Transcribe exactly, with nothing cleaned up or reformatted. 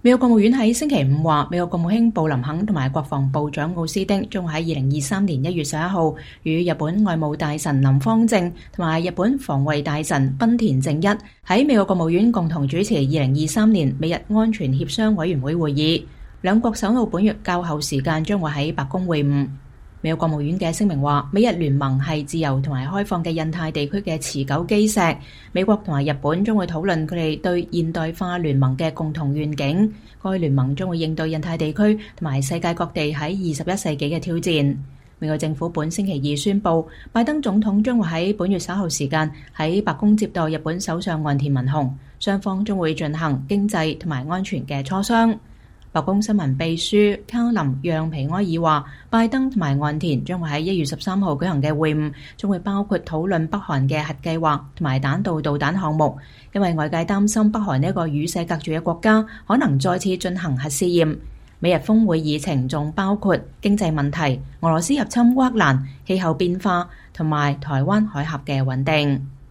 美國國務院喺星期五話，美國國務卿布林肯同埋國防部長奧斯汀將會喺二零二三年一月十一號與日本外務大臣林芳正同埋日本防衛大臣濱田正一喺美國國務院共同主持二零二三年美日安全協商委員會會議。兩國首腦本月較後時間將會喺白宮會晤。美國國務院嘅聲明話，美日聯盟係自由同埋開放嘅印太地區嘅持久基石。美國同埋日本將會討論佢哋對現代化聯盟嘅共同願景。該聯盟將會應對印太地區同埋世界各地喺二十一世紀嘅挑戰。美國政府本星期二宣布，拜登總統將會喺本月稍後時間喺白宮接待日本首相岸田文雄，雙方將會進行經濟同埋安全嘅磋商。白宮新聞秘書卡林讓皮埃爾話，拜登同埋岸田將會喺一月十三號舉行嘅會晤，將會包括討論北韓嘅核計劃同埋彈道導彈項目，因為外界擔心北韓呢一個與世隔絕嘅國家可能再次進行核試驗。美日峰會議程仲包括經濟問題、俄羅斯入侵烏克蘭、氣候變化同埋台灣海峽嘅穩定。